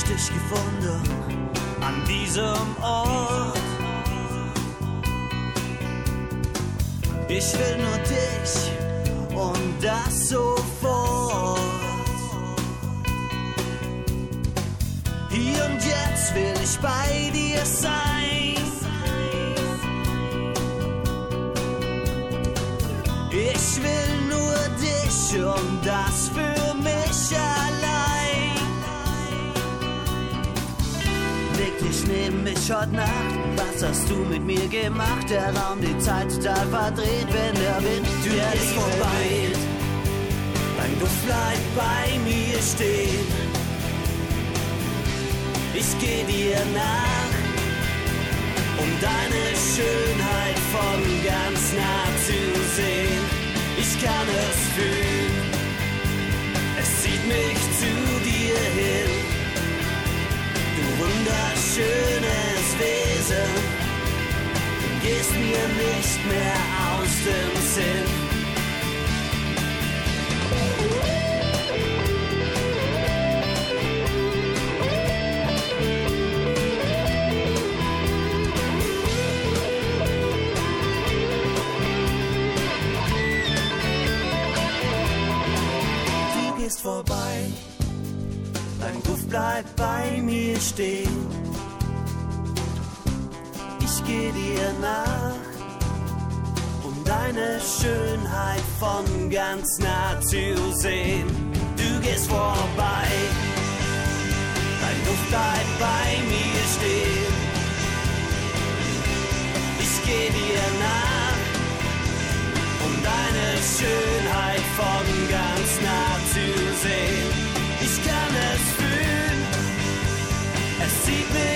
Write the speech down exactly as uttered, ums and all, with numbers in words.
dich gefunden an diesem Ort. Ich will nur dich und das sofort. Hier und jetzt will ich bei dir sein. Ich will nur dich und das für mich allein. Leg dich neben mich heute Nacht. Was hast du mit mir gemacht? Der Raum, die Zeit total verdreht, wenn der Wind durch ist vorbei. Dein Duft bleibt bei mir stehen. Ich geh dir nach, um deine Schönheit von ganz nah zu sehen. Ich kann es fühlen, es zieht mich zu dir hin. Du wunderschönes Wesen, du gehst mir nicht mehr aus dem Sinn. Ist vorbei, dein Duft bleibt bei mir stehen. Ich geh dir nach, um deine Schönheit von ganz nah zu sehen. Du gehst vorbei, dein Duft bleibt bei mir stehen. Ich geh dir nach, um deine Schönheit von ganz nah zu sehen. Ich kann es fühlen, es zieht mich